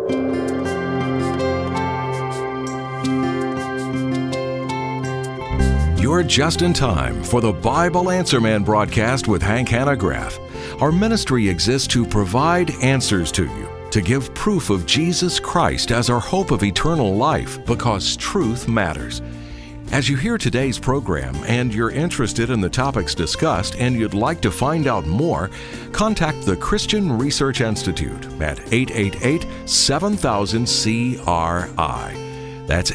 You're just in time for the Bible Answer Man broadcast with Hank Hanegraaff. Our ministry exists to provide answers to you, to give proof of Jesus Christ as our hope of eternal life, because truth matters. As you hear today's program and you're interested in the topics discussed and you'd like to find out more, contact the Christian Research Institute at 888-7000-CRI. That's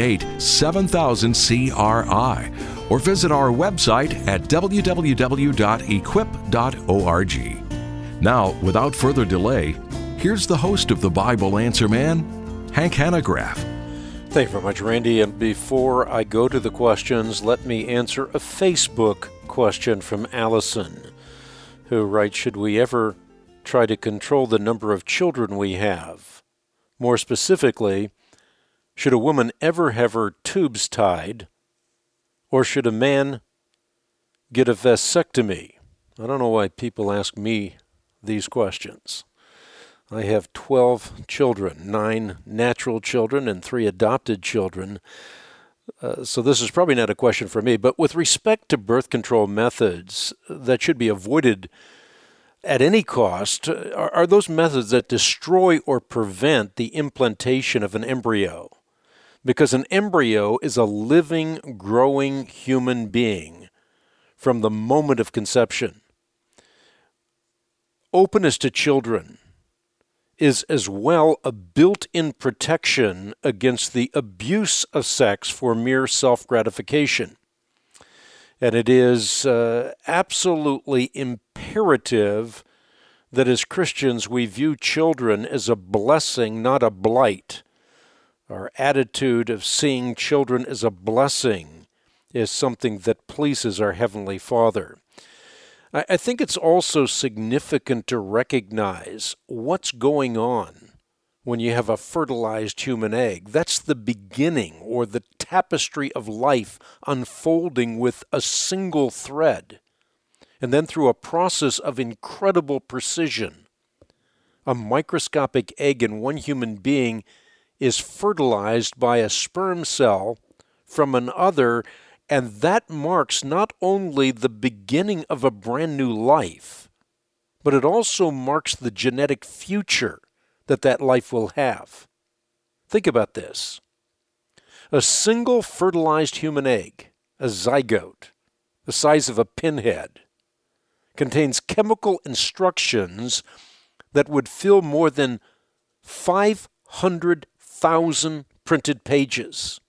888-7000-CRI. Or visit our website at www.equip.org. Now, without further delay, here's the host of the Bible Answer Man, Hank Hanegraaff. Thank you very much, Randy. And before I go to the questions, let me answer a Facebook question from Allison, who writes, should we ever try to control the number of children we have? More specifically, should a woman ever have her tubes tied, or should a man get a vasectomy? I don't know why people ask me these questions. I have 12 children, 9 natural children and 3 adopted children. So this is probably not a question for me. But with respect to birth control methods that should be avoided at any cost, are those methods that destroy or prevent the implantation of an embryo. Because an embryo is a living, growing human being from the moment of conception. Openness to children is as well a built-in protection against the abuse of sex for mere self-gratification. And it is absolutely imperative that as Christians we view children as a blessing, not a blight. Our attitude of seeing children as a blessing is something that pleases our Heavenly Father. I think it's also significant to recognize what's going on when you have a fertilized human egg. That's the beginning or the tapestry of life unfolding with a single thread. And then through a process of incredible precision, a microscopic egg in one human being is fertilized by a sperm cell from another, and that marks not only the beginning of a brand new life, but it also marks the genetic future that life will have. Think about this. A single fertilized human egg, a zygote, the size of a pinhead, contains chemical instructions that would fill more than 500,000 printed pages.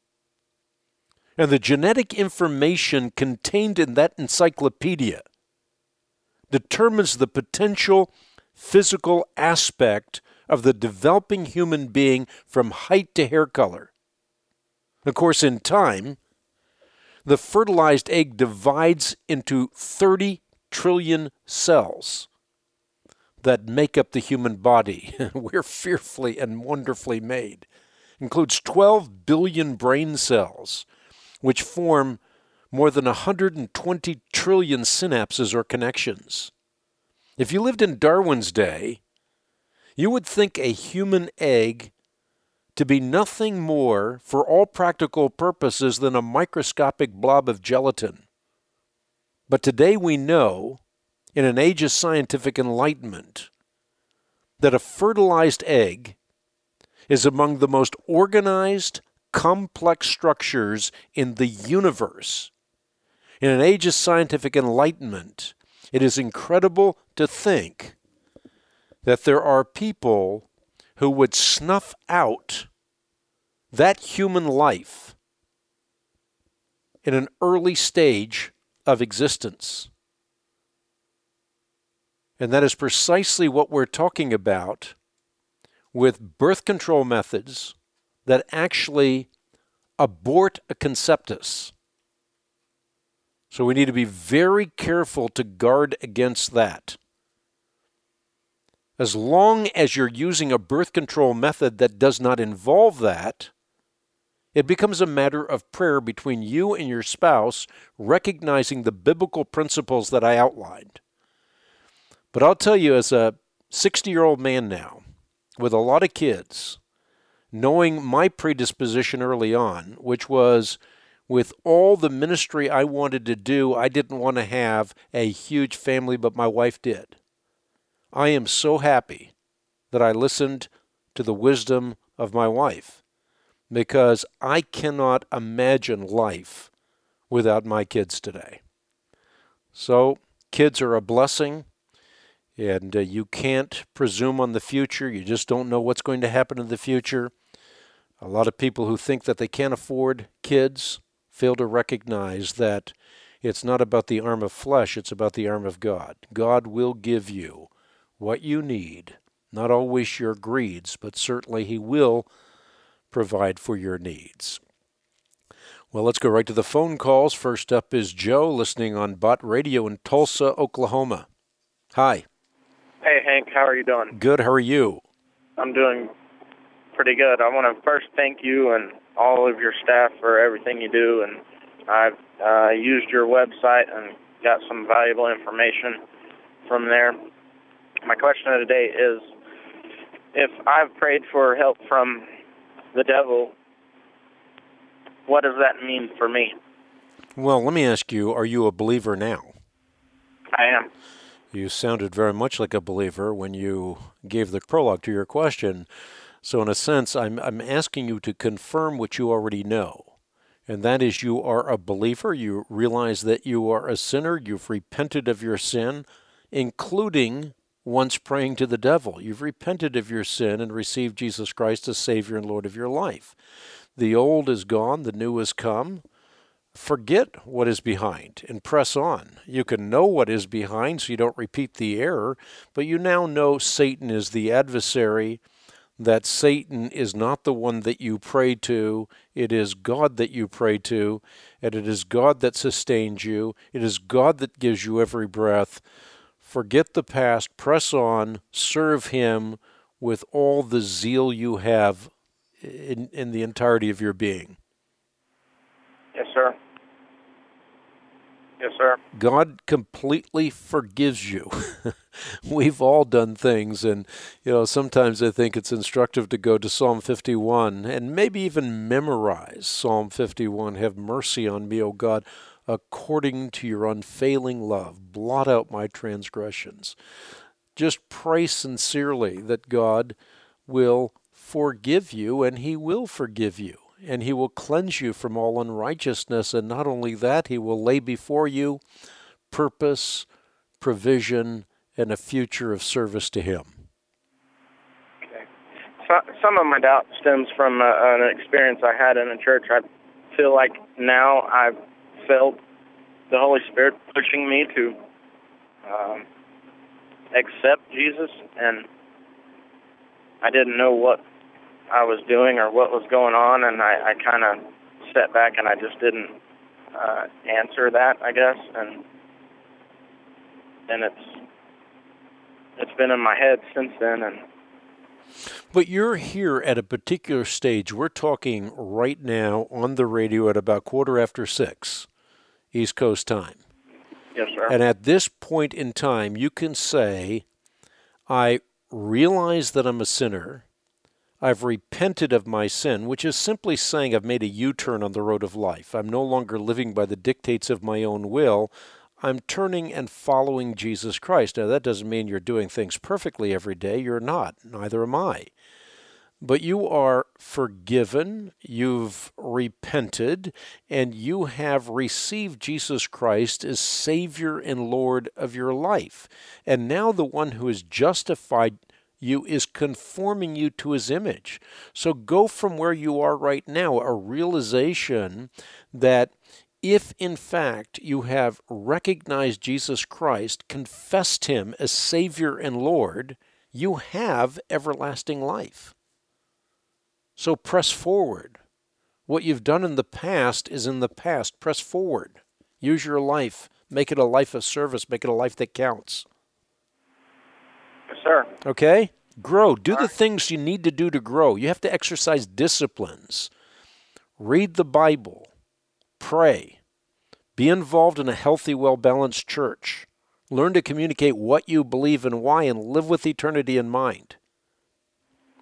And the genetic information contained in that encyclopedia determines the potential physical aspect of the developing human being from height to hair color. Of course, in time, the fertilized egg divides into 30 trillion cells that make up the human body. We're fearfully and wonderfully made. Includes 12 billion brain cells, which form more than 120 trillion synapses or connections. If you lived in Darwin's day, you would think a human egg to be nothing more, for all practical purposes, than a microscopic blob of gelatin. But today we know, in an age of scientific enlightenment, that a fertilized egg is among the most organized, complex structures in the universe. In an age of scientific enlightenment, it is incredible to think that there are people who would snuff out that human life in an early stage of existence. And that is precisely what we're talking about with birth control methods that actually abort a conceptus. So we need to be very careful to guard against that. As long as you're using a birth control method that does not involve that, it becomes a matter of prayer between you and your spouse, recognizing the biblical principles that I outlined. But I'll tell you, as a 60-year-old man now, with a lot of kids, knowing my predisposition early on, which was with all the ministry I wanted to do, I didn't want to have a huge family, but my wife did. I am so happy that I listened to the wisdom of my wife, because I cannot imagine life without my kids today. So, kids are a blessing, and you can't presume on the future. You just don't know what's going to happen in the future. A lot of people who think that they can't afford kids fail to recognize that it's not about the arm of flesh, it's about the arm of God. God will give you what you need, not always your greeds, but certainly He will provide for your needs. Well, let's go right to the phone calls. First up is Joe, listening on Bott Radio in Tulsa, Oklahoma. Hi. Hey, Hank, how are you doing? Good, how are you? I'm doing pretty good. I want to first thank you and all of your staff for everything you do, and I've used your website and got some valuable information from there. My question of the day is, if I've prayed for help from the devil, what does that mean for me? Well, let me ask you, are you a believer now? I am. You sounded very much like a believer when you gave the prologue to your question. So in a sense, I'm asking you to confirm what you already know. And that is, you are a believer. You realize that you are a sinner. You've repented of your sin, including once praying to the devil. You've repented of your sin and received Jesus Christ as Savior and Lord of your life. The old is gone, the new has come. Forget what is behind and press on. You can know what is behind so you don't repeat the error, but you now know Satan is the adversary, that Satan is not the one that you pray to. It is God that you pray to, and it is God that sustains you. It is God that gives you every breath. Forget the past, press on, serve Him with all the zeal you have in the entirety of your being. Yes, sir. Yes, sir. God completely forgives you. We've all done things, and sometimes I think it's instructive to go to Psalm 51 and maybe even memorize Psalm 51. Have mercy on me, O God, according to your unfailing love. Blot out my transgressions. Just pray sincerely that God will forgive you, and He will forgive you. And He will cleanse you from all unrighteousness. And not only that, He will lay before you purpose, provision, and a future of service to Him. Okay. So, some of my doubt stems from an experience I had in a church. I feel like now I've felt the Holy Spirit pushing me to accept Jesus, and I didn't know what I was doing or what was going on, and I kind of sat back and I just didn't answer that, I guess, and it's been in my head since then. But you're here at a particular stage. We're talking right now on the radio at about 6:15 East Coast time. Yes, sir. And at this point in time, you can say, I realize that I'm a sinner. I've repented of my sin, which is simply saying I've made a U-turn on the road of life. I'm no longer living by the dictates of my own will. I'm turning and following Jesus Christ. Now, that doesn't mean you're doing things perfectly every day. You're not. Neither am I. But you are forgiven, you've repented, and you have received Jesus Christ as Savior and Lord of your life. And now the one who has justified you is conforming you to His image. So go from where you are right now, a realization that if in fact you have recognized Jesus Christ, confessed Him as Savior and Lord, you have everlasting life. So press forward. What you've done in the past is in the past. Press forward. Use your life. Make it a life of service. Make it a life that counts. Yes, sir. Okay? Grow. Do the things you need to do to grow. You have to exercise disciplines. Read the Bible. Pray. Be involved in a healthy, well-balanced church. Learn to communicate what you believe and why, and live with eternity in mind.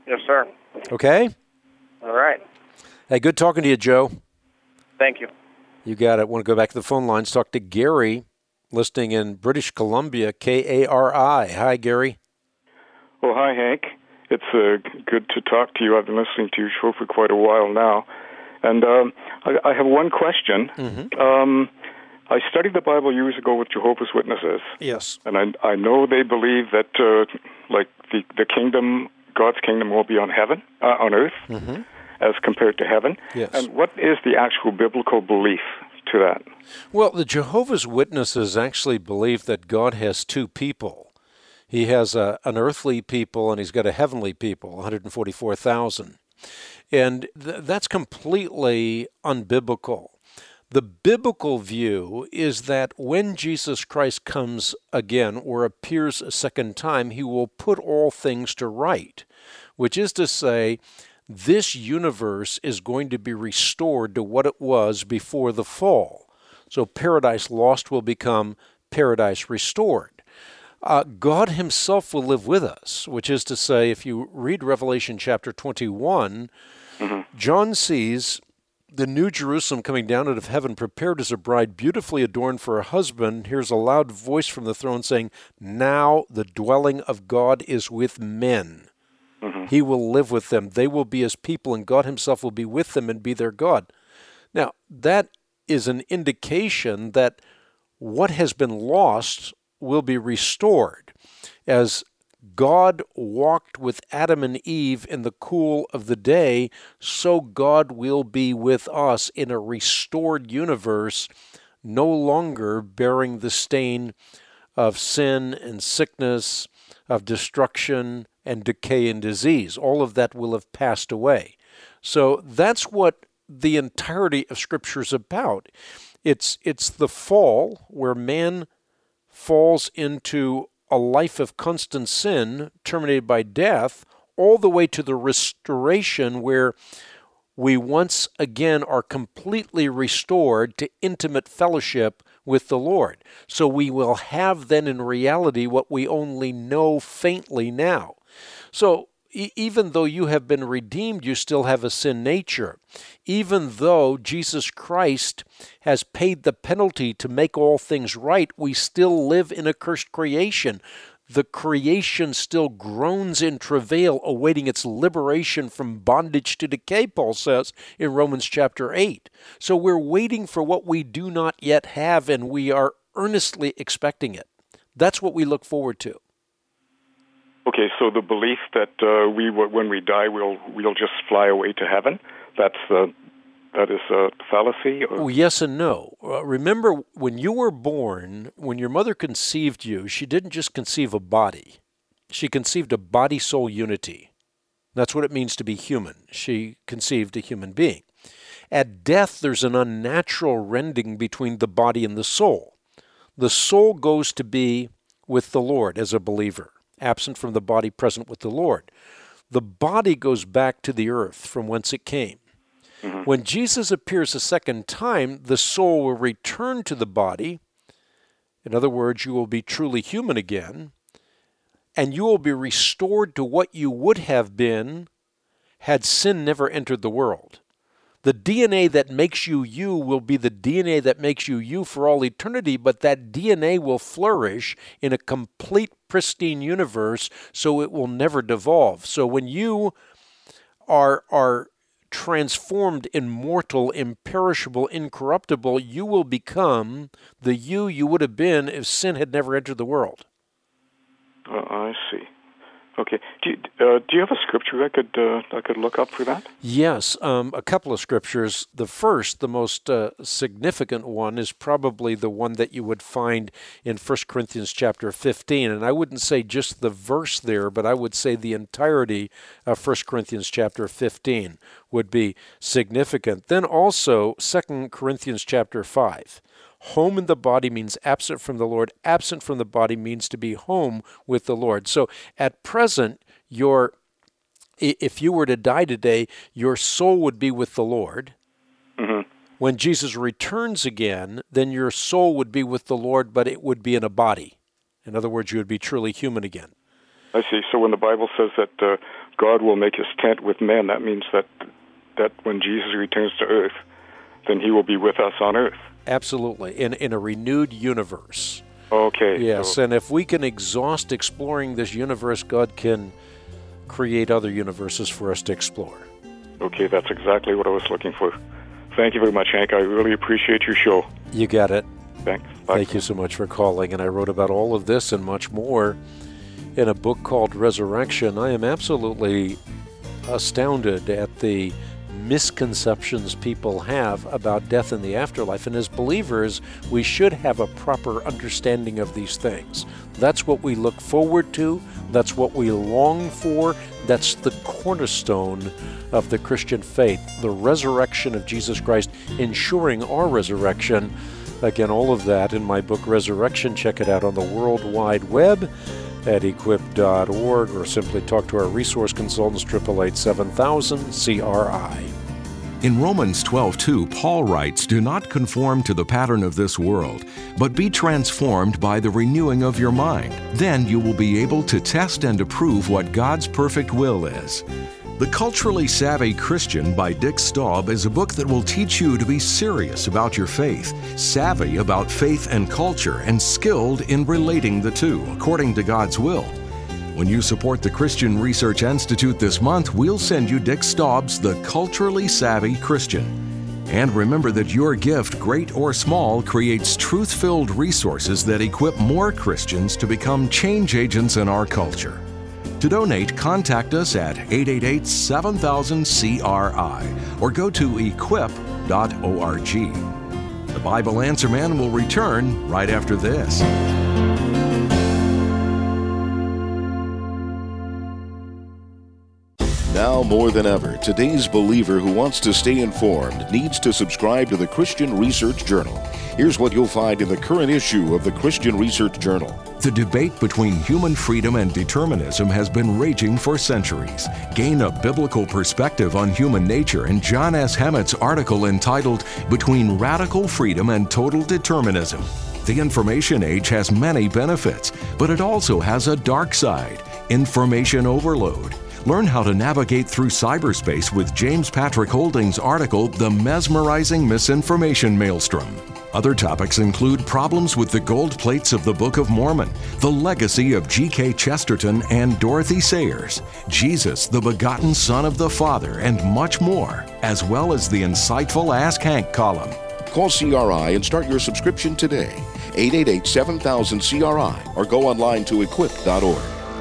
Yes, sir. Okay? All right. Hey, good talking to you, Joe. Thank you. You got it. Want to go back to the phone lines, talk to Gary, listening in British Columbia, KARI. Hi, Gary. Well, hi, Hank. It's good to talk to you. I've been listening to your show for quite a while now. And I have one question. Mm-hmm. I studied the Bible years ago with Jehovah's Witnesses. Yes. And I know they believe that, like, the kingdom, God's kingdom will be on earth, Mm-hmm. as compared to heaven. Yes. And what is the actual biblical belief to that? Well, the Jehovah's Witnesses actually believe that God has two people. He has an earthly people and he's got a heavenly people, 144,000. And that's completely unbiblical. The biblical view is that when Jesus Christ comes again or appears a second time, he will put all things to right, which is to say, this universe is going to be restored to what it was before the fall. So paradise lost will become paradise restored. God himself will live with us, which is to say, if you read Revelation chapter 21, John sees the new Jerusalem coming down out of heaven, prepared as a bride, beautifully adorned for a husband. Here's a loud voice from the throne saying, "Now the dwelling of God is with men. He will live with them. They will be his people, and God himself will be with them and be their God." Now, that is an indication that what has been lost will be restored. As God walked with Adam and Eve in the cool of the day, so God will be with us in a restored universe, no longer bearing the stain of sin and sickness, of destruction and decay and disease. All of that will have passed away. So that's what the entirety of Scripture is about. It's the fall, where man falls into a life of constant sin, terminated by death, all the way to the restoration where we once again are completely restored to intimate fellowship with the Lord. So we will have then in reality what we only know faintly now. So even though you have been redeemed, you still have a sin nature. Even though Jesus Christ has paid the penalty to make all things right, we still live in a cursed creation. The creation still groans in travail, awaiting its liberation from bondage to decay, Paul says in Romans chapter 8. So we're waiting for what we do not yet have, and we are earnestly expecting it. That's what we look forward to. Okay, so the belief that when we die, we'll just fly away to heaven, that is a fallacy? Or? Well, yes and no. Remember, when you were born, when your mother conceived you, she didn't just conceive a body. She conceived a body-soul unity. That's what it means to be human. She conceived a human being. At death, there's an unnatural rending between the body and the soul. The soul goes to be with the Lord as a believer, absent from the body, present with the Lord. The body goes back to the earth from whence it came. When Jesus appears a second time, the soul will return to the body. In other words, you will be truly human again, and you will be restored to what you would have been had sin never entered the world. The DNA that makes you you will be the DNA that makes you you for all eternity, but that DNA will flourish in a complete, pristine universe, so it will never devolve. So when you are transformed, immortal, imperishable, incorruptible, you will become the you would have been if sin had never entered the world. I see. Okay. Do you have a scripture I could look up for that? Yes, a couple of scriptures. The first, the most significant one, is probably the one that you would find in 1 Corinthians chapter 15. And I wouldn't say just the verse there, but I would say the entirety of 1 Corinthians chapter 15 would be significant. Then also 2 Corinthians chapter 5. Home in the body means absent from the Lord. Absent from the body means to be home with the Lord. So at present, if you were to die today, your soul would be with the Lord. When Jesus returns again, then your soul would be with the Lord, but it would be in a body. In other words, you would be truly human again. I see. So when the Bible says that God will make his tent with men. That means that when Jesus returns to earth, then he will be with us on earth. Absolutely, in a renewed universe. Okay. Yes, and if we can exhaust exploring this universe, God can create other universes for us to explore. Okay, that's exactly what I was looking for. Thank you very much, Hank. I really appreciate your show. You got it. Thanks. Bye. Thank you so much for calling, and I wrote about all of this and much more in a book called Resurrection. I am absolutely astounded at the misconceptions people have about death and the afterlife, and as believers, we should have a proper understanding of these things. That's what we look forward to. That's what we long for. That's the cornerstone of the Christian faith, the resurrection of Jesus Christ, ensuring our resurrection. Again, all of that in my book, Resurrection. Check it out on the World Wide Web at equip.org, or simply talk to our resource consultants, 888-7000-CRI. In Romans 12:2, Paul writes, "Do not conform to the pattern of this world, but be transformed by the renewing of your mind. Then you will be able to test and approve what God's perfect will is." The Culturally Savvy Christian by Dick Staub is a book that will teach you to be serious about your faith, savvy about faith and culture, and skilled in relating the two according to God's will. When you support the Christian Research Institute this month, we'll send you Dick Staub's The Culturally Savvy Christian. And remember that your gift, great or small, creates truth-filled resources that equip more Christians to become change agents in our culture. To donate, contact us at 888-7000-CRI or go to equip.org. The Bible Answer Man will return right after this. Now more than ever, today's believer who wants to stay informed needs to subscribe to the Christian Research Journal. Here's what you'll find in the current issue of the Christian Research Journal. The debate between human freedom and determinism has been raging for centuries. Gain a biblical perspective on human nature in John S. Hammett's article entitled "Between Radical Freedom and Total Determinism." The information age has many benefits, but it also has a dark side: information overload. Learn how to navigate through cyberspace with James Patrick Holding's article, "The Mesmerizing Misinformation Maelstrom." Other topics include problems with the gold plates of the Book of Mormon, the legacy of G.K. Chesterton and Dorothy Sayers, Jesus, the begotten Son of the Father, and much more, as well as the insightful Ask Hank column. Call CRI and start your subscription today. 888-7000-CRI or go online to equip.org.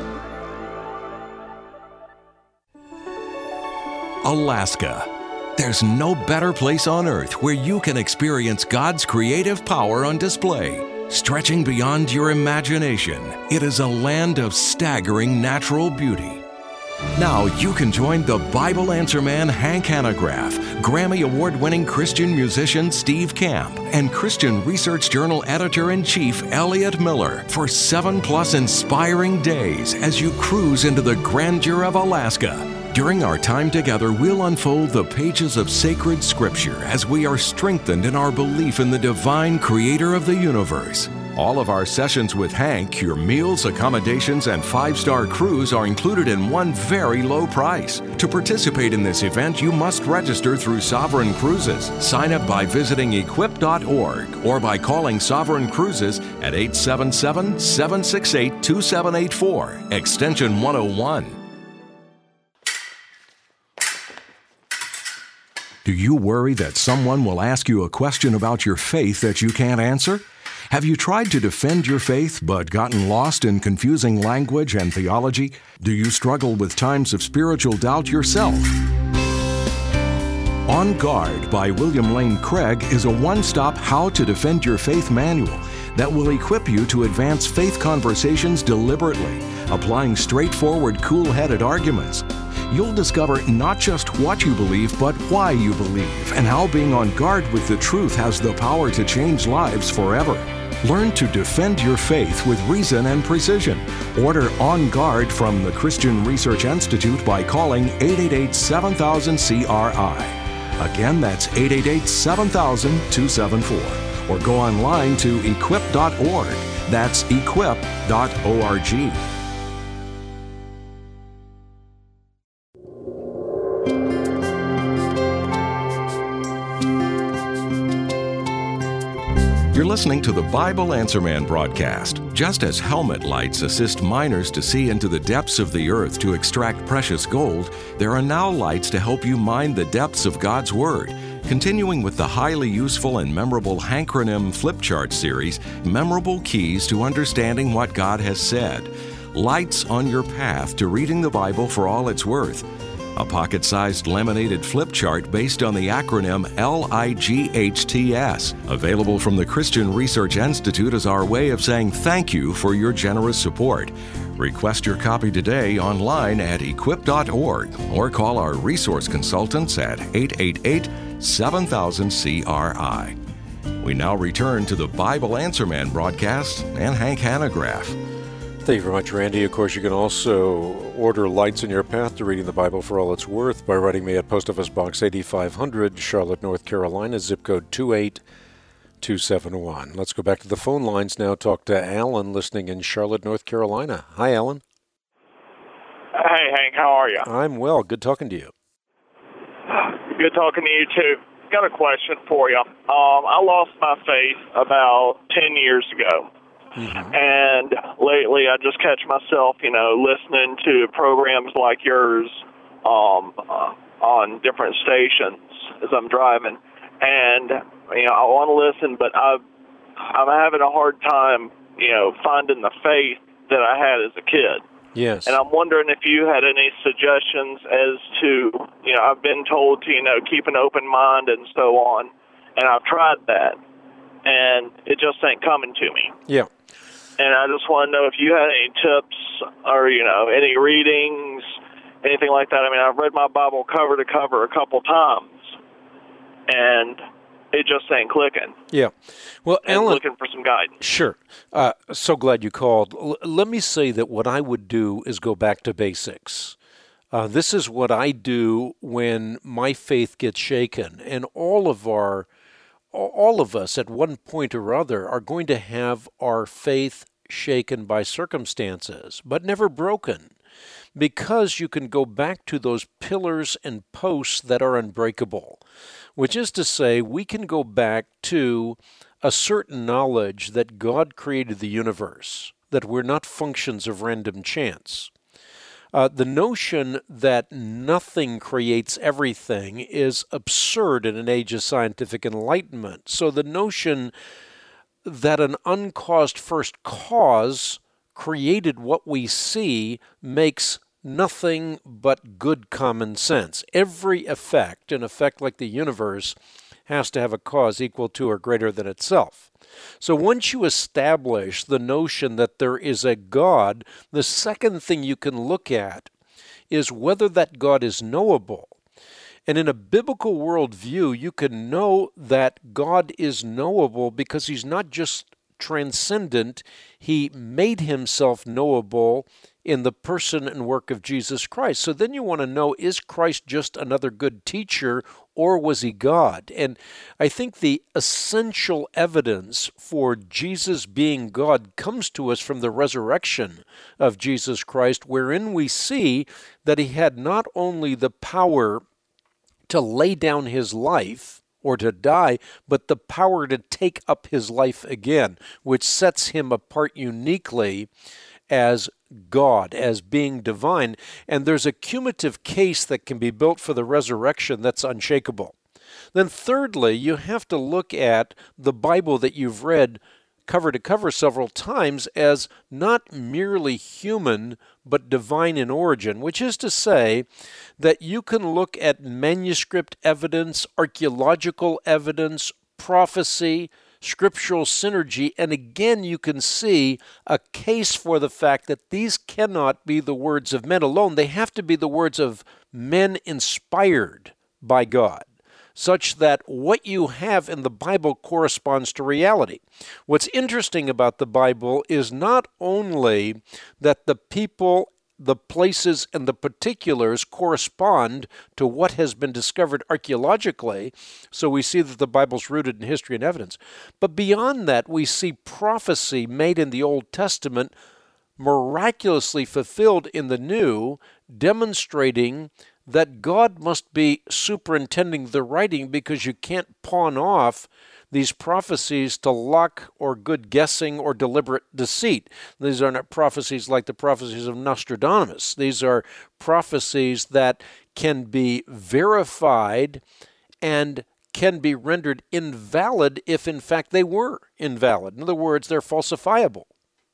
Alaska. There's no better place on earth where you can experience God's creative power on display. Stretching beyond your imagination, it is a land of staggering natural beauty. Now you can join the Bible Answer Man Hank Hanegraaff, Grammy Award-winning Christian musician Steve Camp, and Christian Research Journal Editor-in-Chief Elliot Miller for 7+ inspiring days as you cruise into the grandeur of Alaska. During our time together, we'll unfold the pages of sacred scripture as we are strengthened in our belief in the divine creator of the universe. All of our sessions with Hank, your meals, accommodations, and 5-star cruise are included in one very low price. To participate in this event, you must register through Sovereign Cruises. Sign up by visiting equip.org or by calling Sovereign Cruises at 877-768-2784, extension 101. Do you worry that someone will ask you a question about your faith that you can't answer? Have you tried to defend your faith but gotten lost in confusing language and theology? Do you struggle with times of spiritual doubt yourself? On Guard by William Lane Craig is a one-stop How to Defend Your Faith manual that will equip you to advance faith conversations deliberately, applying straightforward, cool-headed arguments. You'll discover not just what you believe, but why you believe, and how being on guard with the truth has the power to change lives forever. Learn to defend your faith with reason and precision. Order On Guard from the Christian Research Institute by calling 888-7000-CRI. Again, that's 888-7000-274. Or go online to equip.org. That's equip.org. You're listening to the Bible Answer Man broadcast. Just as helmet lights assist miners to see into the depths of the earth to extract precious gold, there are now lights to help you mine the depths of God's Word. Continuing with the highly useful and memorable Hankronym Flip Chart series, Memorable Keys to Understanding What God Has Said. Lights on your path to reading the Bible for all it's worth. A pocket-sized laminated flip chart based on the acronym LIGHTS, available from the Christian Research Institute as our way of saying thank you for your generous support. Request your copy today online at equip.org or call our resource consultants at 888-7000-CRI. We now return to the Bible Answer Man broadcast and Hank Hanegraaff. Thank you very much, Randy. Of course, you can also order Lights in Your Path to Reading the Bible for All It's Worth by writing me at Post Office Box 8500, Charlotte, North Carolina, zip code 28271. Let's go back to the phone lines now. Talk to Alan, listening in Charlotte, North Carolina. Hi, Alan. Hey, Hank. How are you? I'm well. Good talking to you. Good talking to you, too. Got a question for you. I lost my faith about 10 years ago. Mm-hmm. And lately I just catch myself, listening to programs like yours on different stations as I'm driving. And, I want to listen, but I'm having a hard time, finding the faith that I had as a kid. Yes. And I'm wondering if you had any suggestions as to, I've been told to, keep an open mind and so on. And I've tried that. And it just ain't coming to me. Yeah. And I just want to know if you had any tips or, any readings, anything like that. I mean, I've read my Bible cover to cover a couple times, and it just ain't clicking. Yeah. Well, Alan, looking for some guidance. Sure. So glad you called. Let me say that what I would do is go back to basics. This is what I do when my faith gets shaken, and all of us at one point or other are going to have our faith shaken by circumstances, but never broken, because you can go back to those pillars and posts that are unbreakable, which is to say we can go back to a certain knowledge that God created the universe, that we're not functions of random chance. The notion that nothing creates everything is absurd in an age of scientific enlightenment. So the notion that an uncaused first cause created what we see makes nothing but good common sense. Every effect, an effect like the universe, has to have a cause equal to or greater than itself. So once you establish the notion that there is a God, the second thing you can look at is whether that God is knowable. And in a biblical worldview, you can know that God is knowable because he's not just transcendent, he made himself knowable in the person and work of Jesus Christ. So then you want to know, is Christ just another good teacher, or was he God? And I think the essential evidence for Jesus being God comes to us from the resurrection of Jesus Christ, wherein we see that he had not only the power to lay down his life or to die, but the power to take up his life again, which sets him apart uniquely as God, as being divine. And there's a cumulative case that can be built for the resurrection that's unshakable. Then thirdly, you have to look at the Bible that you've read cover to cover several times as not merely human, but divine in origin, which is to say that you can look at manuscript evidence, archaeological evidence, prophecy, scriptural synergy, and again you can see a case for the fact that these cannot be the words of men alone. They have to be the words of men inspired by God, such that what you have in the Bible corresponds to reality. What's interesting about the Bible is not only that the people, the places, and the particulars correspond to what has been discovered archaeologically, so we see that the Bible's rooted in history and evidence, but beyond that we see prophecy made in the Old Testament miraculously fulfilled in the New, demonstrating that God must be superintending the writing, because you can't pawn off these prophecies to luck or good guessing or deliberate deceit. These are not prophecies like the prophecies of Nostradamus. These are prophecies that can be verified and can be rendered invalid if in fact they were invalid. In other words, they're falsifiable.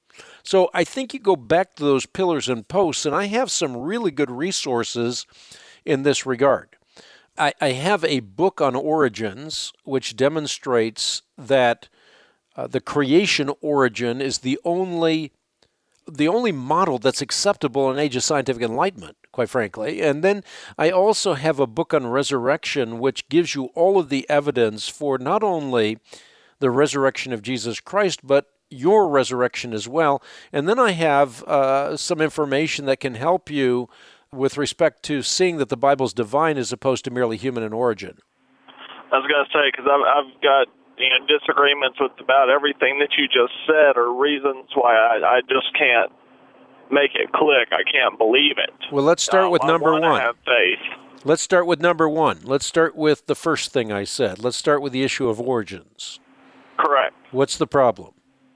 So I think you go back to those pillars and posts, and I have some really good resources in this regard. I have a book on origins which demonstrates that the creation origin is the only model that's acceptable in an age of scientific enlightenment, quite frankly. And then I also have a book on resurrection which gives you all of the evidence for not only the resurrection of Jesus Christ, but your resurrection as well. And then I have some information that can help you with respect to seeing that the Bible's divine as opposed to merely human in origin. I was going to say, because I've got disagreements with about everything that you just said, or reasons why I just can't make it click. I can't believe it. Well, let's start with number one. I have faith. Let's start with number one. Let's start with the first thing I said. Let's start with the issue of origins. Correct. What's the problem?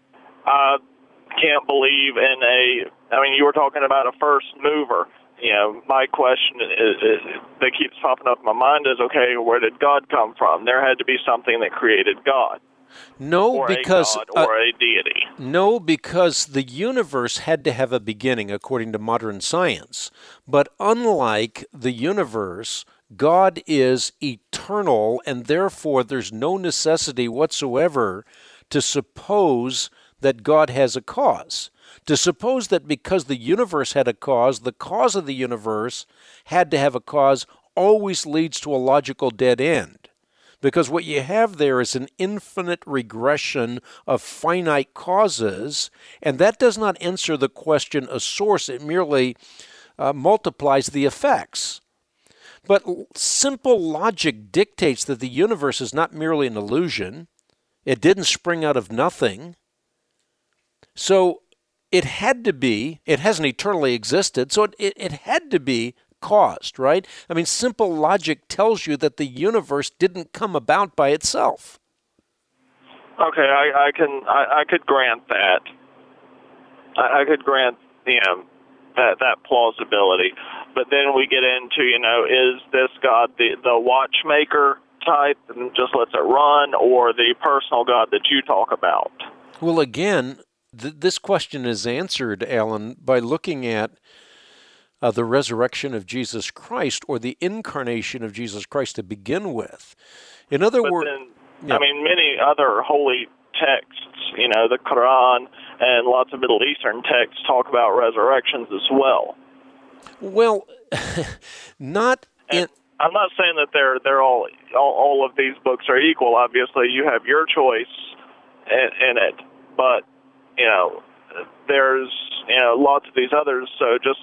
I can't believe in you were talking about a first mover. My question that keeps popping up in my mind is, okay, where did God come from? There had to be something that created God. No, or because a God or a deity. No, because the universe had to have a beginning according to modern science. But unlike the universe, God is eternal, and therefore there's no necessity whatsoever to suppose that God has a cause. To suppose that because the universe had a cause, the cause of the universe had to have a cause always leads to a logical dead end. Because what you have there is an infinite regression of finite causes, and that does not answer the question of source. It merely multiplies the effects. But simple logic dictates that the universe is not merely an illusion. It didn't spring out of nothing. So it had to be, it hasn't eternally existed, so it had to be caused, right? I mean, simple logic tells you that the universe didn't come about by itself. Okay, I could grant that. I could grant that plausibility. But then we get into, is this God the watchmaker type and just lets it run, or the personal God that you talk about? Well, again, this question is answered, Alan, by looking at the resurrection of Jesus Christ, or the incarnation of Jesus Christ to begin with. In other words, yeah. Many other holy texts, the Quran and lots of Middle Eastern texts talk about resurrections as well. Well, not in. I'm not saying that they're all of these books are equal. Obviously, you have your choice in it, but there's lots of these others. So just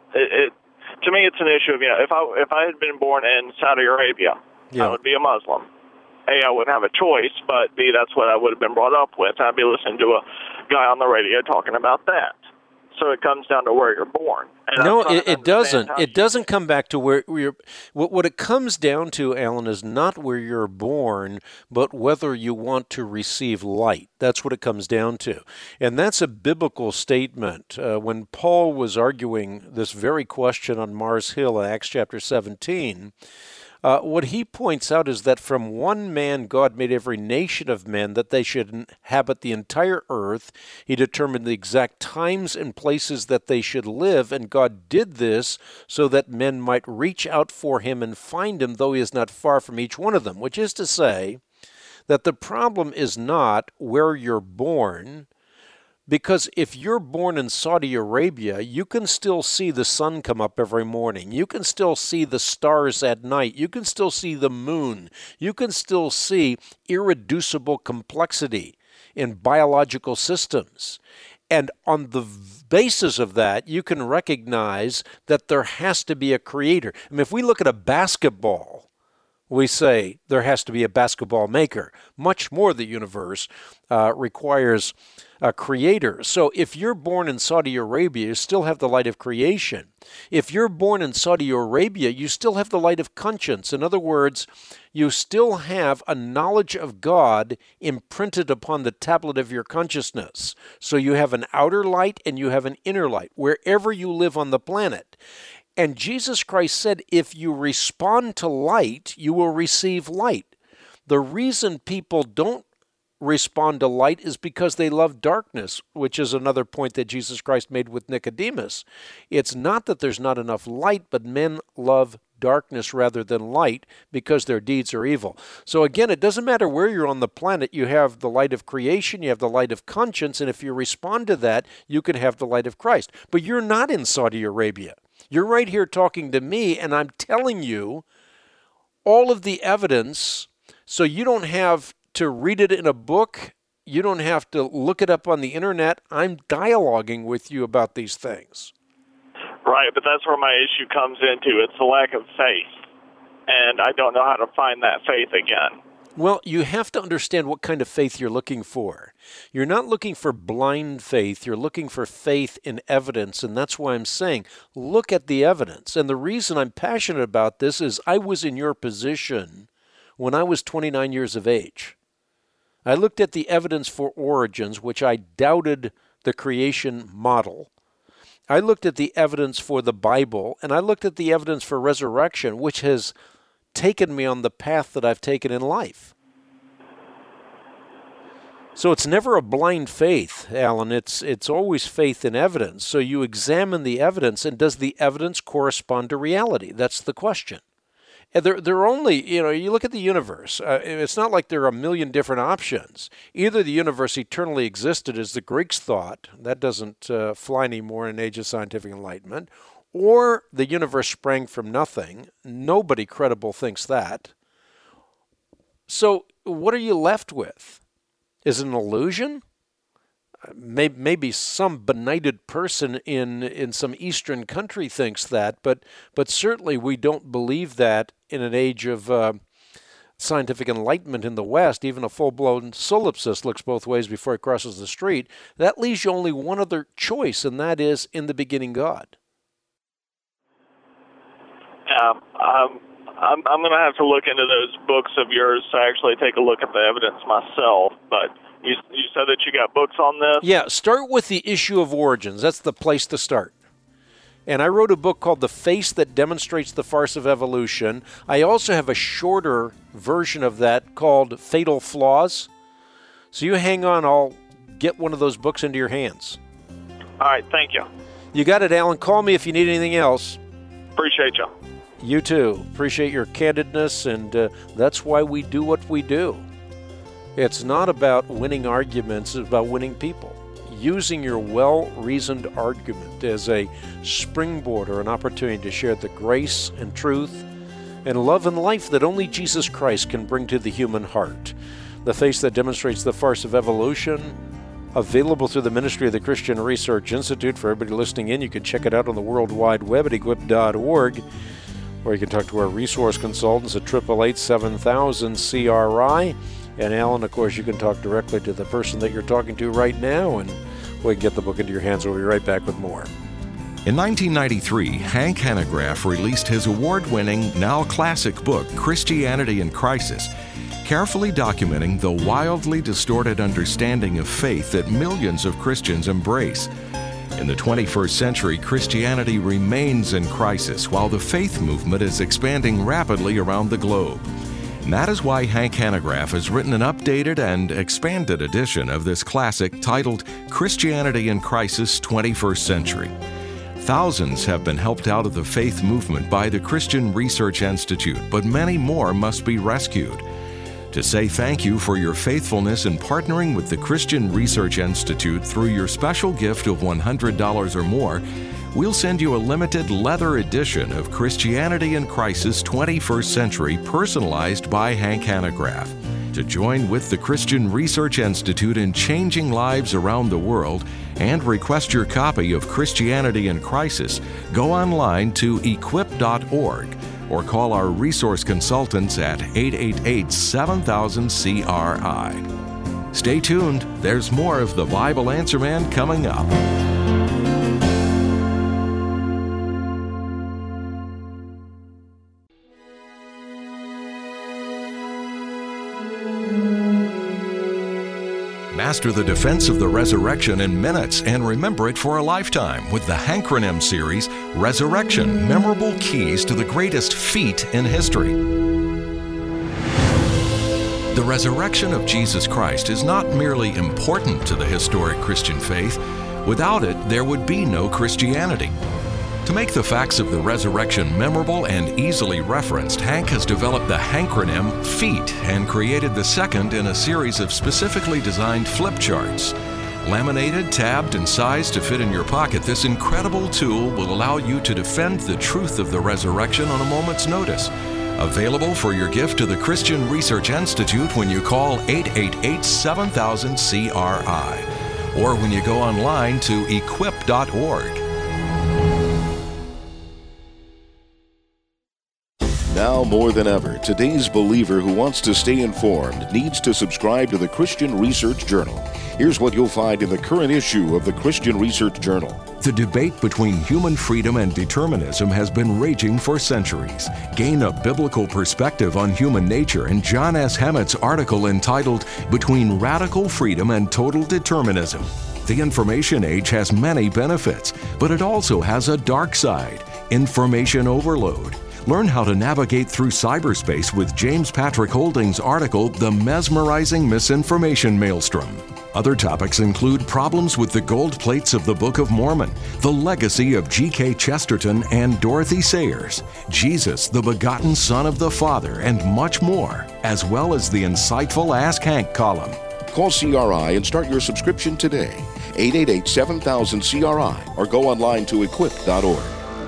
to me, it's an issue of if I had been born in Saudi Arabia, I would be a Muslim. A, I wouldn't have a choice, but B, that's what I would have been brought up with. I'd be listening to a guy on the radio talking about that. So it comes down to where you're born. And no, it doesn't. It doesn't come back to where you're. What it comes down to, Alan, is not where you're born, but whether you want to receive light. That's what it comes down to. And that's a biblical statement. When Paul was arguing this very question on Mars Hill in Acts chapter 17, what he points out is that from one man God made every nation of men, that they should inhabit the entire earth. He determined the exact times and places that they should live, and God did this so that men might reach out for him and find him, though he is not far from each one of them, which is to say that the problem is not where you're born, because if you're born in Saudi Arabia, you can still see the sun come up every morning. You can still see the stars at night. You can still see the moon. You can still see irreducible complexity in biological systems. And on the basis of that, you can recognize that there has to be a creator. I mean, if we look at a basketball, we say there has to be a basketball maker. Much more, the universe requires a creator. So if you're born in Saudi Arabia, you still have the light of creation. If you're born in Saudi Arabia, you still have the light of conscience. In other words, you still have a knowledge of God imprinted upon the tablet of your consciousness. So you have an outer light and you have an inner light, wherever you live on the planet. And Jesus Christ said, if you respond to light, you will receive light. The reason people don't respond to light is because they love darkness, which is another point that Jesus Christ made with Nicodemus. It's not that there's not enough light, but men love darkness rather than light because their deeds are evil. So again, it doesn't matter where you're on the planet. You have the light of creation, you have the light of conscience, and if you respond to that, you can have the light of Christ. But you're not in Saudi Arabia. You're right here talking to me, and I'm telling you all of the evidence, so you don't have to read it in a book. You don't have to look it up on the internet. I'm dialoguing with you about these things. Right, but that's where my issue comes into. It's the lack of faith, and I don't know how to find that faith again. Well, you have to understand what kind of faith you're looking for. You're not looking for blind faith. You're looking for faith in evidence, and that's why I'm saying look at the evidence. And the reason I'm passionate about this is I was in your position when I was 29 years of age. I looked at the evidence for origins, which I doubted the creation model. I looked at the evidence for the Bible, and I looked at the evidence for resurrection, which has taken me on the path that I've taken in life. So it's never a blind faith, Alan. It's always faith in evidence. So you examine the evidence, and does the evidence correspond to reality? That's the question. And there are only, you look at the universe. It's not like there are a million different options. Either the universe eternally existed as the Greeks thought. That doesn't fly anymore in an age of scientific enlightenment. Or the universe sprang from nothing. Nobody credible thinks that. So what are you left with? Is it an illusion? Maybe some benighted person in some eastern country thinks that, but certainly we don't believe that in an age of scientific enlightenment in the West. Even a full-blown solipsist looks both ways before he crosses the street. That leaves you only one other choice, and that is in the beginning God. I'm going to have to look into those books of yours to actually take a look at the evidence myself, but you said that you got books on this? Yeah, start with the issue of origins. That's the place to start. And I wrote a book called The Face That Demonstrates the Farce of Evolution. I also have a shorter version of that called Fatal Flaws. So you hang on, I'll get one of those books into your hands. All right, thank you. You got it, Alan. Call me if you need anything else. Appreciate you. You too. Appreciate your candidness, and that's why we do what we do. It's not about winning arguments, it's about winning people. Using your well-reasoned argument as a springboard or an opportunity to share the grace and truth and love and life that only Jesus Christ can bring to the human heart. The Face That Demonstrates the Farce of Evolution, available through the ministry of the Christian Research Institute. For everybody listening in, you can check it out on the World Wide Web at equip.org, or you can talk to our resource consultants at 888-7000-CRI. And Alan, of course, you can talk directly to the person that you're talking to right now, and we can get the book into your hands. We'll be right back with more. In 1993, Hank Hanegraaff released his award-winning, now classic book, Christianity in Crisis, carefully documenting the wildly distorted understanding of faith that millions of Christians embrace. In the 21st century, Christianity remains in crisis, while the faith movement is expanding rapidly around the globe. And that is why Hank Hanegraaff has written an updated and expanded edition of this classic titled Christianity in Crisis, 21st Century. Thousands have been helped out of the faith movement by the Christian Research Institute, but many more must be rescued. To say thank you for your faithfulness in partnering with the Christian Research Institute through your special gift of $100 or more, we'll send you a limited leather edition of Christianity in Crisis 21st Century, personalized by Hank Hanegraaff. To join with the Christian Research Institute in changing lives around the world and request your copy of Christianity in Crisis, go online to equip.org or call our resource consultants at 888-7000-CRI. Stay tuned. There's more of the Bible Answer Man coming up. Master the defense of the resurrection in minutes and remember it for a lifetime with the Hankronym series, Resurrection, Memorable Keys to the Greatest Feat in History. The resurrection of Jesus Christ is not merely important to the historic Christian faith. Without it, there would be no Christianity. To make the facts of the resurrection memorable and easily referenced, Hank has developed the Hankronym Feat and created the second in a series of specifically designed flip charts. Laminated, tabbed, and sized to fit in your pocket, this incredible tool will allow you to defend the truth of the resurrection on a moment's notice. Available for your gift to the Christian Research Institute when you call 888-7000-CRI or when you go online to equip.org. Now more than ever, today's believer who wants to stay informed needs to subscribe to the Christian Research Journal. Here's what you'll find in the current issue of the Christian Research Journal. The debate between human freedom and determinism has been raging for centuries. Gain a biblical perspective on human nature in John S. Hammett's article entitled Between Radical Freedom and Total Determinism. The information age has many benefits, but it also has a dark side, information overload. Learn how to navigate through cyberspace with James Patrick Holding's article, The Mesmerizing Misinformation Maelstrom. Other topics include problems with the gold plates of the Book of Mormon, the legacy of G.K. Chesterton and Dorothy Sayers, Jesus, the begotten Son of the Father, and much more, as well as the insightful Ask Hank column. Call CRI and start your subscription today. 888-7000-CRI or go online to equip.org.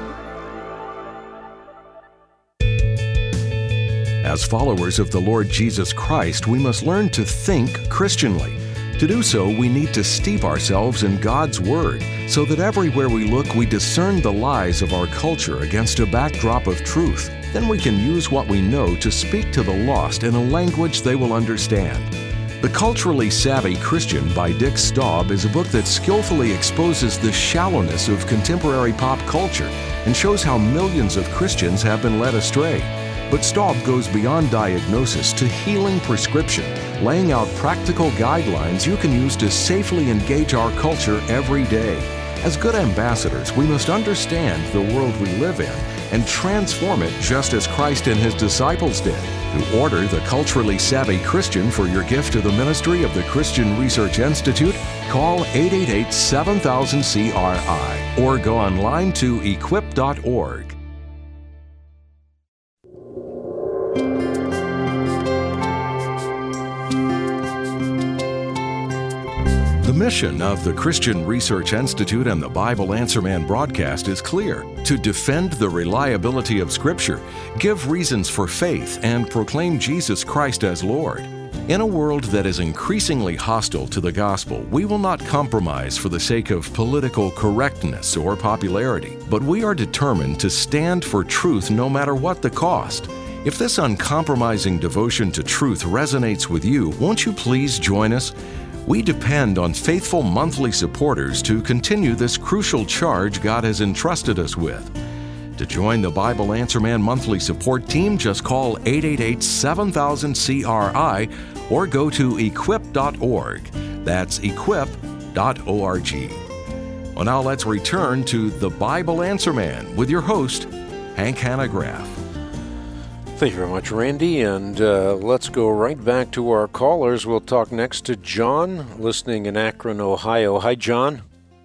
As followers of the Lord Jesus Christ, we must learn to think Christianly. To do so, we need to steep ourselves in God's Word so that everywhere we look, we discern the lies of our culture against a backdrop of truth. Then we can use what we know to speak to the lost in a language they will understand. The Culturally Savvy Christian by Dick Staub is a book that skillfully exposes the shallowness of contemporary pop culture and shows how millions of Christians have been led astray. But Staub goes beyond diagnosis to healing prescription, laying out practical guidelines you can use to safely engage our culture every day. As good ambassadors, we must understand the world we live in and transform it just as Christ and His disciples did. To order the Culturally Savvy Christian for your gift to the ministry of the Christian Research Institute, call 888-7000-CRI or go online to equip.org. The mission of the Christian Research Institute and the Bible Answer Man broadcast is clear: to defend the reliability of Scripture, give reasons for faith, and proclaim Jesus Christ as Lord. In a world that is increasingly hostile to the gospel, we will not compromise for the sake of political correctness or popularity, but we are determined to stand for truth no matter what the cost. If this uncompromising devotion to truth resonates with you, won't you please join us? We depend on faithful monthly supporters to continue this crucial charge God has entrusted us with. To join the Bible Answer Man monthly support team, just call 888-7000-CRI or go to equip.org. That's equip.org. Well, now let's return to the Bible Answer Man with your host, Hank Hanegraaff. Thank you very much, Randy, and let's go right back to our callers. We'll talk next to John, listening in Akron, Ohio. Hi, John.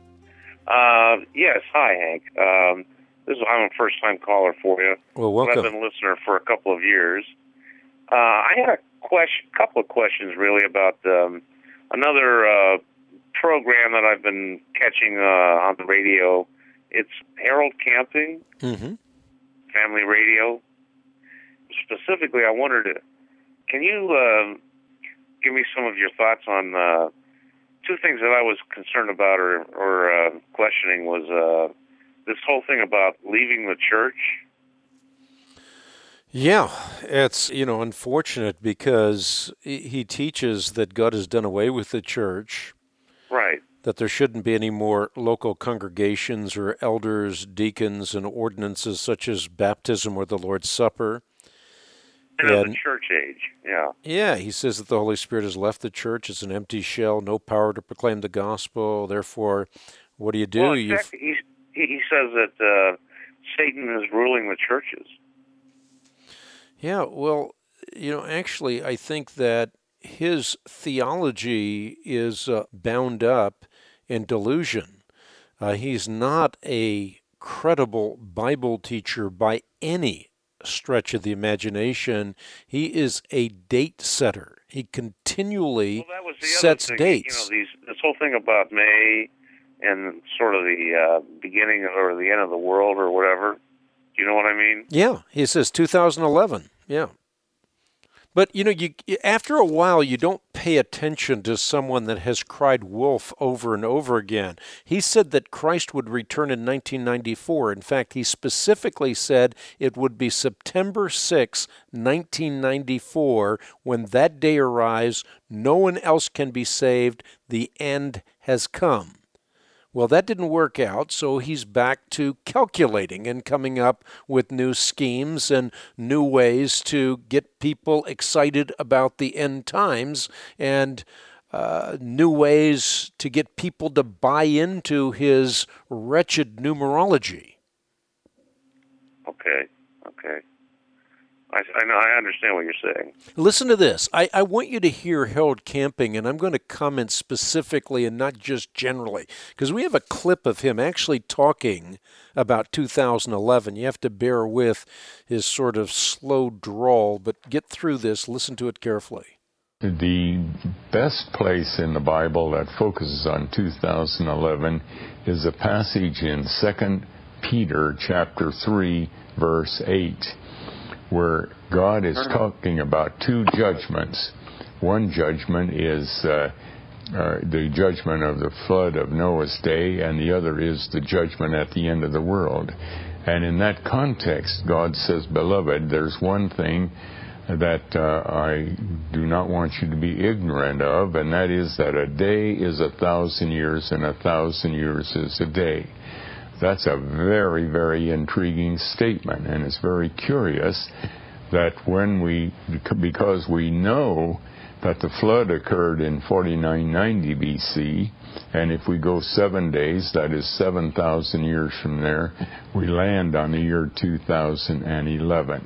Yes, hi, Hank. I'm a first-time caller for you. Well, welcome. But I've been a listener for a couple of years. I had a couple of questions, really, about another program that I've been catching on the radio. It's Harold Camping, Family Radio. Specifically, I wondered, can you give me some of your thoughts on two things that I was concerned about or questioning was this whole thing about leaving the church. Yeah, it's, unfortunate because he teaches that God has done away with the church, Right. that there shouldn't be any more local congregations or elders, deacons, and ordinances such as baptism or the Lord's Supper. And of the church age, yeah. Yeah, he says that the Holy Spirit has left the church. It's an empty shell, no power to proclaim the gospel. Therefore, what do you do? Well, exactly. He says that Satan is ruling the churches. Yeah, well, actually, I think that his theology is bound up in delusion. He's not a credible Bible teacher by any stretch of the imagination. He is a date setter. He continually sets dates. This whole thing about May and sort of the beginning or the end of the world or whatever. Do you know what I mean? Yeah, he says 2011. Yeah. But, after a while, you don't pay attention to someone that has cried wolf over and over again. He said that Christ would return in 1994. In fact, he specifically said it would be September 6, 1994. When that day arrives, no one else can be saved. The end has come. Well, that didn't work out, so he's back to calculating and coming up with new schemes and new ways to get people excited about the end times and new ways to get people to buy into his wretched numerology. Okay. I know. I understand what you're saying. Listen to this. I want you to hear Harold Camping, and I'm going to comment specifically and not just generally, because we have a clip of him actually talking about 2011. You have to bear with his sort of slow drawl, but get through this. Listen to it carefully. The best place in the Bible that focuses on 2011 is a passage in 2 Peter chapter 3, verse 8. Where God is talking about two judgments. One judgment is the judgment of the flood of Noah's day, and the other is the judgment at the end of the world. And in that context, God says, "Beloved, there's one thing that I do not want you to be ignorant of, and that is that a day is 1,000 years, and 1,000 years is a day." That's a very, very intriguing statement, and it's very curious that because we know that the flood occurred in 4990 BC, and if we go 7 days, that is 7,000 years from there, we land on the year 2011.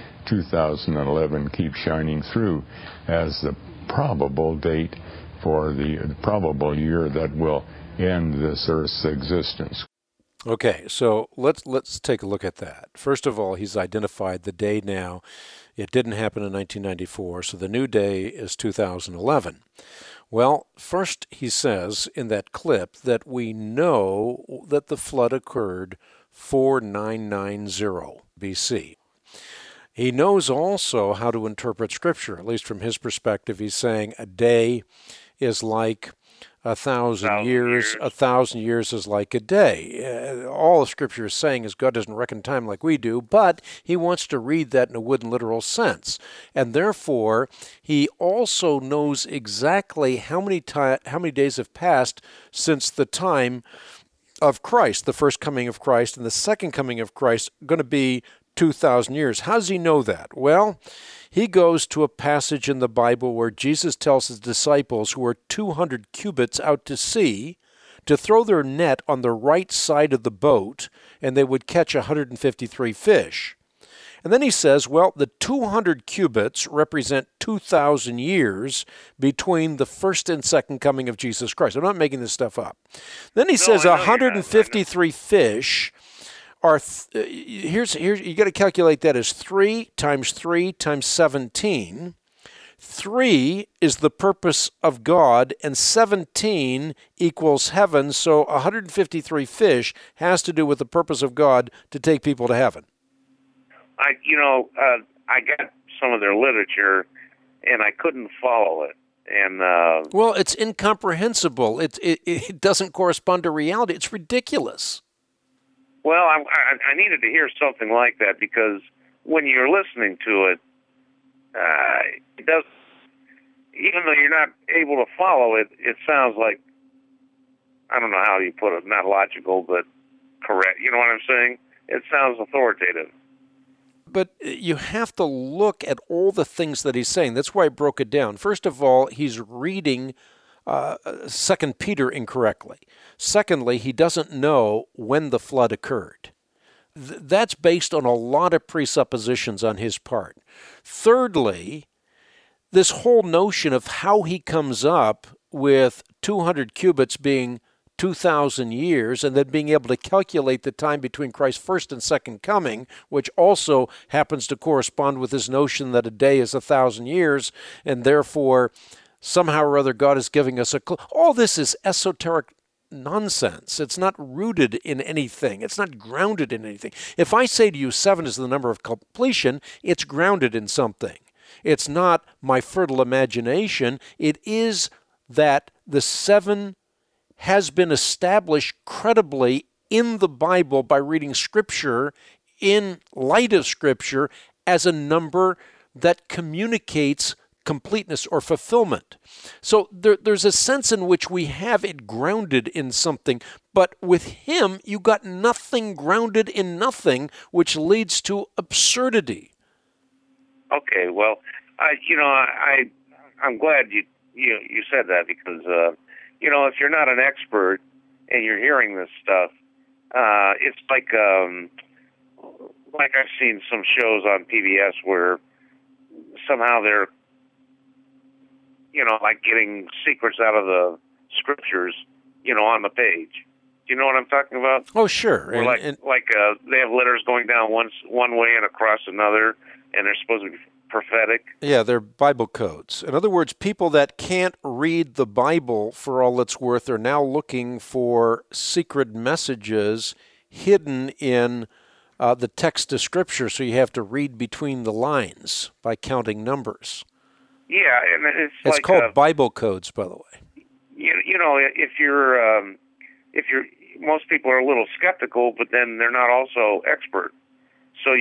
2011 keeps shining through as the probable date for the probable year that will end this Earth's existence. Okay, so let's take a look at that. First of all, he's identified the day now. It didn't happen in 1994, so the new day is 2011. Well, first he says in that clip that we know that the flood occurred 4990 BC. He knows also how to interpret Scripture, at least from his perspective. He's saying a day is like 1,000 years. 1,000 years is like a day. All the Scripture is saying is God doesn't reckon time like we do, but he wants to read that in a wooden literal sense. And therefore, he also knows exactly how many days have passed since the time of Christ, the first coming of Christ, and the second coming of Christ going to be 2,000 years. How does he know that? Well, he goes to a passage in the Bible where Jesus tells his disciples who are 200 cubits out to sea to throw their net on the right side of the boat, and they would catch 153 fish. And then he says, well, the 200 cubits represent 2,000 years between the first and second coming of Jesus Christ. I'm not making this stuff up. Then he says 153 fish are, here's you got to calculate that as 3 times 3 times 17. 3 is the purpose of God, and 17 equals heaven, so 153 fish has to do with the purpose of God to take people to heaven. I got some of their literature, and I couldn't follow it. And well, it's incomprehensible. It doesn't correspond to reality. It's ridiculous. Well, I needed to hear something like that because when you're listening to it, it does. Even though you're not able to follow it, it sounds like, I don't know how you put it, not logical, but correct. You know what I'm saying? It sounds authoritative. But you have to look at all the things that he's saying. That's why I broke it down. First of all, he's reading 2 Peter incorrectly. Secondly, he doesn't know when the flood occurred. That's based on a lot of presuppositions on his part. Thirdly, this whole notion of how he comes up with 200 cubits being 2,000 years, and then being able to calculate the time between Christ's first and second coming, which also happens to correspond with his notion that a day is 1,000 years, and therefore somehow or other God is giving us a clue. All this is esoteric nonsense. It's not rooted in anything. It's not grounded in anything. If I say to you 7 is the number of completion, it's grounded in something. It's not my fertile imagination. It is that the 7 has been established credibly in the Bible by reading Scripture in light of Scripture as a number that communicates completeness or fulfillment. So there's a sense in which we have it grounded in something, but with him, you got nothing grounded in nothing, which leads to absurdity. Okay, well, I'm glad you said that, because if you're not an expert and you're hearing this stuff, it's like I've seen some shows on PBS where somehow they're, like getting secrets out of the scriptures, on the page. Do you know what I'm talking about? Oh, sure. Or they have letters going down one way and across another, and they're supposed to be prophetic. Yeah, they're Bible codes. In other words, people that can't read the Bible for all it's worth are now looking for secret messages hidden in the text of Scripture, so you have to read between the lines by counting numbers. Yeah, and it's like called Bible codes, by the way. If you're most people are a little skeptical, but then they're not also expert, so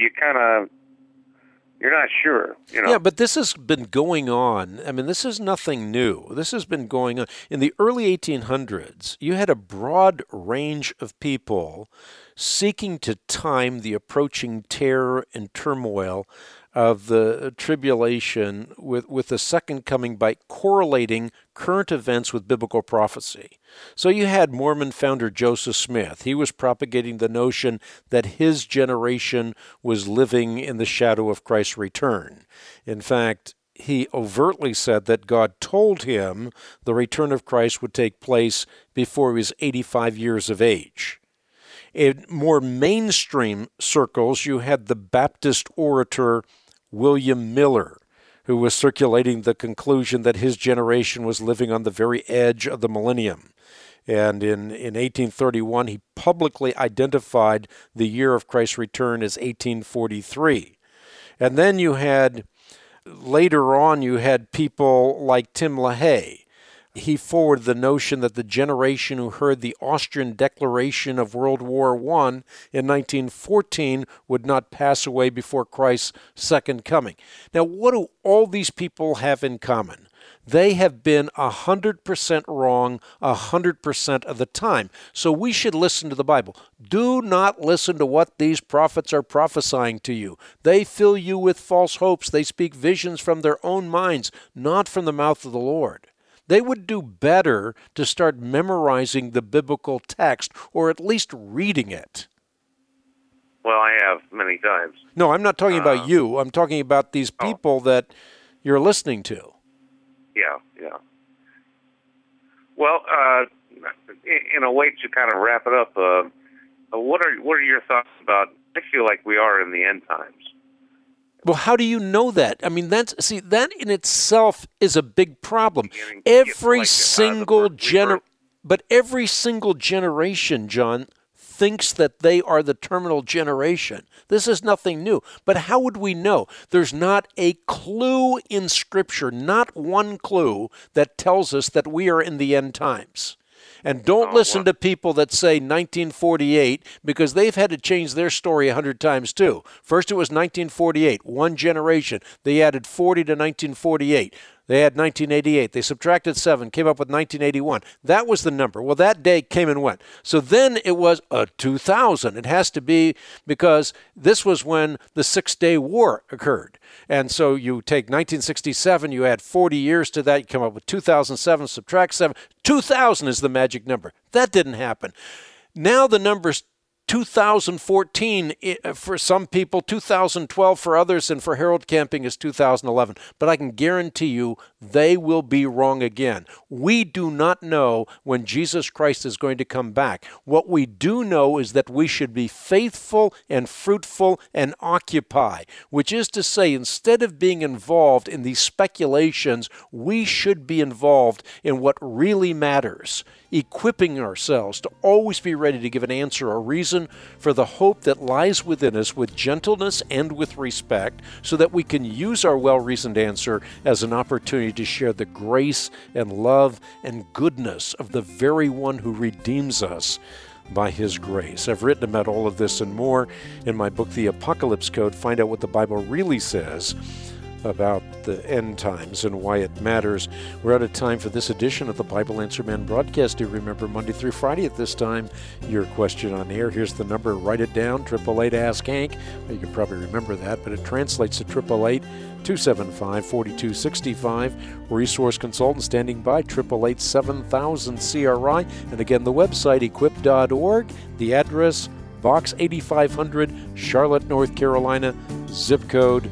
you're not sure, Yeah, but this has been going on. I mean, this is nothing new. This has been going on. In the early 1800s, you had a broad range of people seeking to time the approaching terror and turmoil of the tribulation with the second coming by correlating current events with biblical prophecy. So you had Mormon founder Joseph Smith. He was propagating the notion that his generation was living in the shadow of Christ's return. In fact, he overtly said that God told him the return of Christ would take place before he was 85 years of age. In more mainstream circles, you had the Baptist orator William Miller, who was circulating the conclusion that his generation was living on the very edge of the millennium. And in 1831, he publicly identified the year of Christ's return as 1843. And then later on, you had people like Tim LaHaye. He forwarded the notion that the generation who heard the Austrian declaration of World War I in 1914 would not pass away before Christ's second coming. Now, what do all these people have in common? They have been 100% wrong 100% of the time. So we should listen to the Bible. Do not listen to what these prophets are prophesying to you. They fill you with false hopes. They speak visions from their own minds, not from the mouth of the Lord. They would do better to start memorizing the biblical text, or at least reading it. Well, I have many times. No, I'm not talking about you. I'm talking about these people that you're listening to. Yeah. Well, in a way to kind of wrap it up, what are your thoughts about? I feel like we are in the end times. Well, how do you know that? I mean, that in itself is a big problem. Every single generation, John, thinks that they are the terminal generation. This is nothing new. But how would we know? There's not a clue in Scripture, not one clue that tells us that we are in the end times. And don't listen to people that say 1948, because they've had to change their story 100 times too. First it was 1948, one generation. They added 40 to 1948. They had 1988. They subtracted 7, came up with 1981. That was the number. Well, that day came and went. So then it was 2000. It has to be, because this was when the Six-Day War occurred. And so you take 1967, you add 40 years to that, you come up with 2007, subtract 7. 2000 is the magic number. That didn't happen. Now the number's 2014 for some people, 2012 for others, and for Harold Camping is 2011. But I can guarantee you they will be wrong again. We do not know when Jesus Christ is going to come back. What we do know is that we should be faithful and fruitful and occupy, which is to say, instead of being involved in these speculations, we should be involved in what really matters, equipping ourselves to always be ready to give an answer, a reason for the hope that lies within us with gentleness and with respect, so that we can use our well-reasoned answer as an opportunity to share the grace and love and goodness of the very one who redeems us by his grace. I've written about all of this and more in my book, The Apocalypse Code. Find out what the Bible really says about the end times and why it matters. We're out of time for this edition of the Bible Answer Man broadcast. Do remember, Monday through Friday at this time, your question on air. Here's the number. Write it down, 888-ASK-HANK. You can probably remember that, but it translates to 888-275-4265. Resource consultant standing by, 888-7000-CRI. And again, the website, equip.org. The address, Box 8500, Charlotte, North Carolina, zip code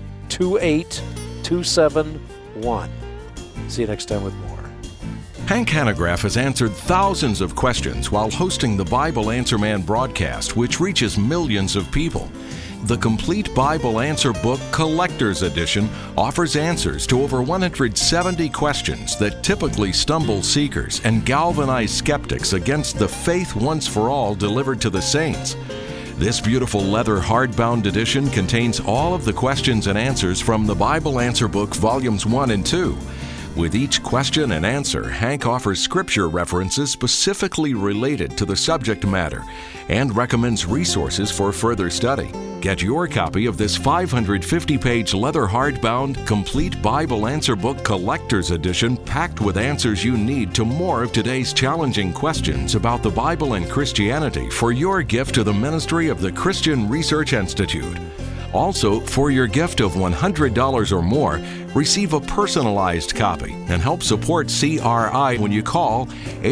28271. See you next time with more. Hank Hanegraaff has answered thousands of questions while hosting the Bible Answer Man broadcast, which reaches millions of people. The Complete Bible Answer Book Collector's Edition offers answers to over 170 questions that typically stumble seekers and galvanize skeptics against the faith once for all delivered to the saints. This beautiful leather hardbound edition contains all of the questions and answers from the Bible Answer Book Volumes 1 and 2. With each question and answer, Hank offers scripture references specifically related to the subject matter and recommends resources for further study. Get your copy of this 550-page leather hardbound Complete Bible Answer Book Collector's Edition, packed with answers you need to more of today's challenging questions about the Bible and Christianity, for your gift to the ministry of the Christian Research Institute. Also, for your gift of $100 or more, receive a personalized copy and help support CRI when you call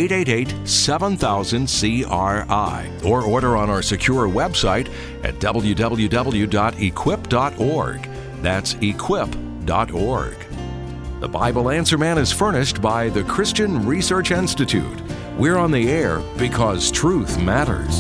888-7000-CRI or order on our secure website at www.equip.org. That's equip.org. The Bible Answer Man is furnished by the Christian Research Institute. We're on the air because truth matters.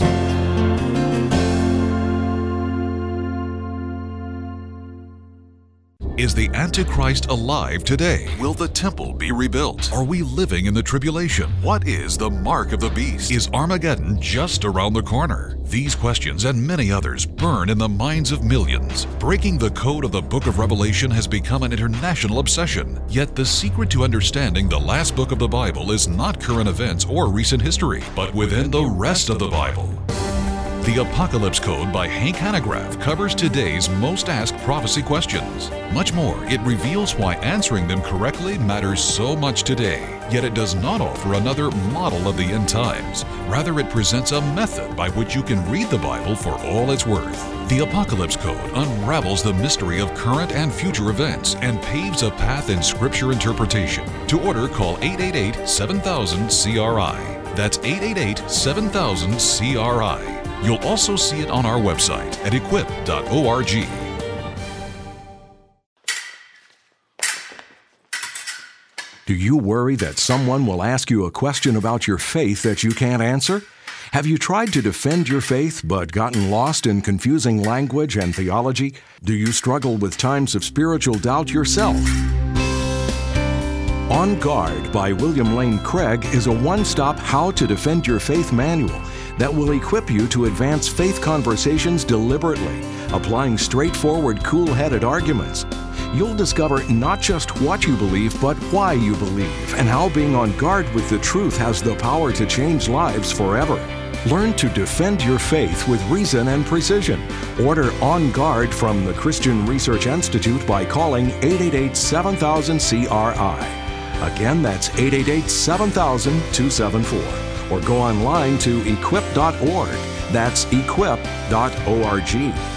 Is the Antichrist alive today? Will the temple be rebuilt? Are we living in the tribulation? What is the mark of the beast? Is Armageddon just around the corner? These questions and many others burn in the minds of millions. Breaking the code of the book of Revelation has become an international obsession. Yet the secret to understanding the last book of the Bible is not current events or recent history, but within the rest of the Bible. The Apocalypse Code by Hank Hanegraaff covers today's most asked prophecy questions. Much more, it reveals why answering them correctly matters so much today. Yet it does not offer another model of the end times. Rather, it presents a method by which you can read the Bible for all it's worth. The Apocalypse Code unravels the mystery of current and future events and paves a path in Scripture interpretation. To order, call 888-7000-CRI. That's 888-7000-CRI. You'll also see it on our website at equip.org. Do you worry that someone will ask you a question about your faith that you can't answer? Have you tried to defend your faith but gotten lost in confusing language and theology? Do you struggle with times of spiritual doubt yourself? On Guard by William Lane Craig is a one-stop How to Defend Your Faith manual that will equip you to advance faith conversations deliberately, applying straightforward, cool-headed arguments. You'll discover not just what you believe, but why you believe, and how being on guard with the truth has the power to change lives forever. Learn to defend your faith with reason and precision. Order On Guard from the Christian Research Institute by calling 888-7000-CRI. Again, that's 888-7000-274. Or go online to equip.org. That's equip.org.